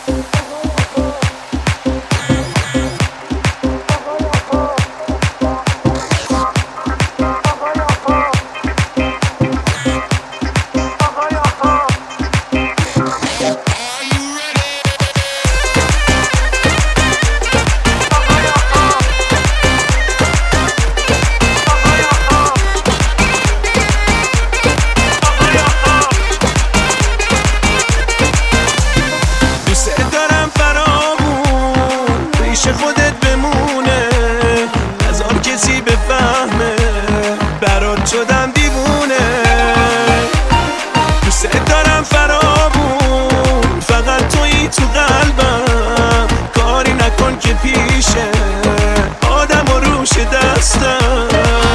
خودت بمونه، هزار کسی بفهمه برات شدم دیوونه. دوست دارم فرامون، فقط تویی تو قلبم، کاری نکن که پیشه آدم و روش دستم.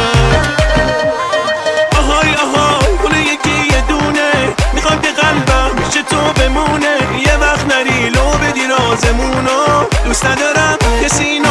آهای آهای گل یکی یه دونه، میخوام که قلبم پیش تو بمونه، یه وقت نری لو بدی رازمونو. دوست ندارم کسی